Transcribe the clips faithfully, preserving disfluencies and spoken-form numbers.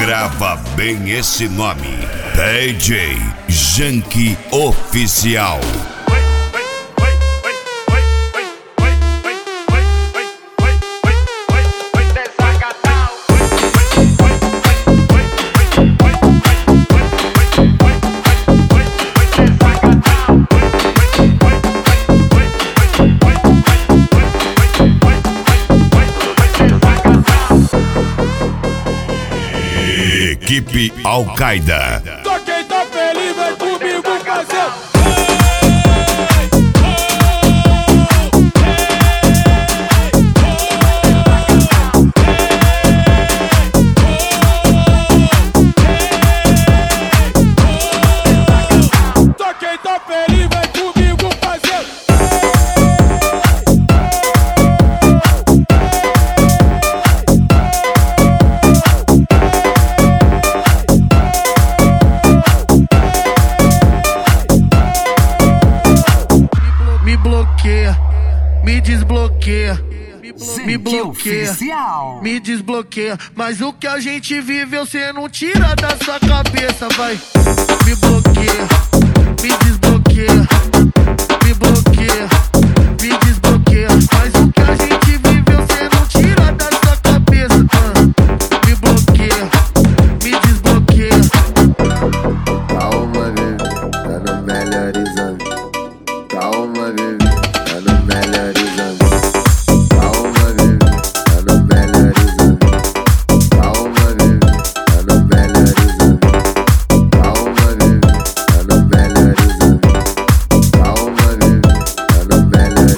Grava bem esse nome: D J Janky Oficial. Equipe Al-Qaeda. Só quem tá feliz vem comigo fazer. Só quem tá feliz vem comigo fazer. Me bloqueia, me desbloqueia, me bloqueia, me desbloqueia. Mas o que a gente viveu cê não tira da sua cabeça, vai. Me bloqueia, me desbloqueia, me bloqueia, me desbloqueia. Mas o que a gente viveu cê não tira da sua cabeça, ah. Me bloqueia, me desbloqueia. Calma, bebê, tá no melhor exame. Calma, bebê, tá no melhor exame. Calma, bebê, tá no melhor exame. Calma, bebê, tá no melhor exame. Calma, bebê, tá no melhor exame. Calma, bebê, tá no melhor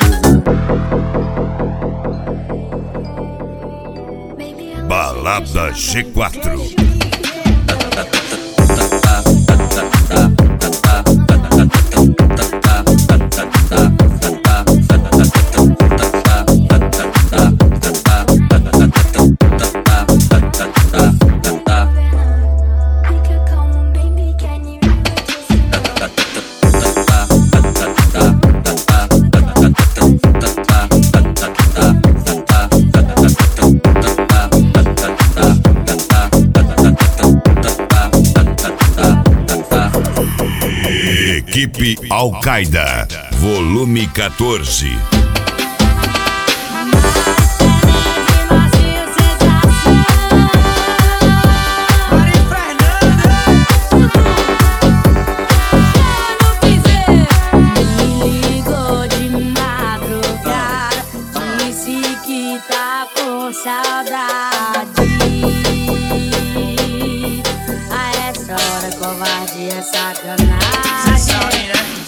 exame. Balada G quatro. Equipe Al-Qaeda, volume quatorze. Me ligou de madrugada, disse que tá com saudade. A essa hora covarde é sacanagem.